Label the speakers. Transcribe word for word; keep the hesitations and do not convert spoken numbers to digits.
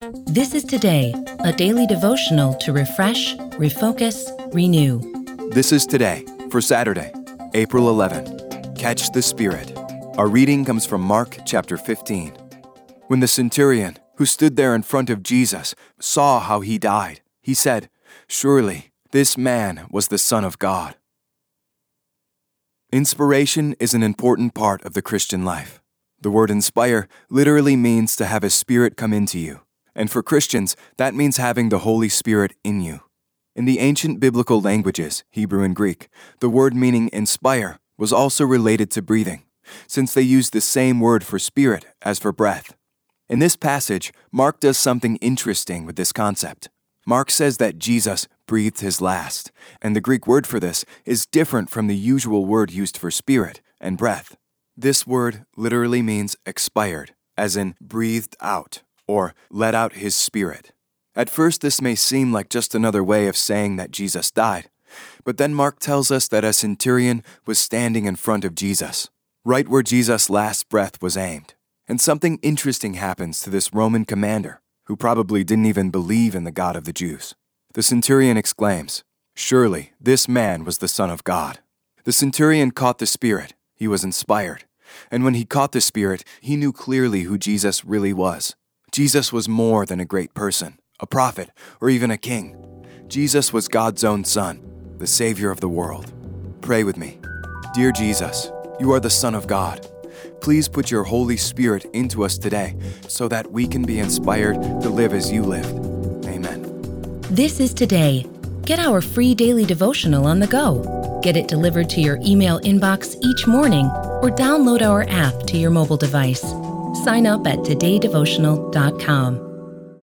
Speaker 1: This is Today, a daily devotional to refresh, refocus, renew.
Speaker 2: This is Today for Saturday, April eleventh. Catch the Spirit. Our reading comes from Mark chapter fifteen. When the centurion, who stood there in front of Jesus, saw how he died, he said, "Surely this man was the Son of God." Inspiration is an important part of the Christian life. The word inspire literally means to have a spirit come into you. And for Christians, that means having the Holy Spirit in you. In the ancient biblical languages, Hebrew and Greek, the word meaning inspire was also related to breathing, since they used the same word for spirit as for breath. In this passage, Mark does something interesting with this concept. Mark says that Jesus breathed his last, and the Greek word for this is different from the usual word used for spirit and breath. This word literally means expired, as in breathed out, or let out his spirit. At first, this may seem like just another way of saying that Jesus died, but then Mark tells us that a centurion was standing in front of Jesus, right where Jesus' last breath was aimed. And something interesting happens to this Roman commander, who probably didn't even believe in the God of the Jews. The centurion exclaims, "Surely this man was the Son of God." The centurion caught the Spirit. He was inspired. And when he caught the Spirit, he knew clearly who Jesus really was. Jesus was more than a great person, a prophet, or even a king. Jesus was God's own Son, the Savior of the world. Pray with me. Dear Jesus, you are the Son of God. Please put your Holy Spirit into us today so that we can be inspired to live as you lived. Amen.
Speaker 1: This is Today. Get our free daily devotional on the go. Get it delivered to your email inbox each morning or download our app to your mobile device. Sign up at today devotional dot com.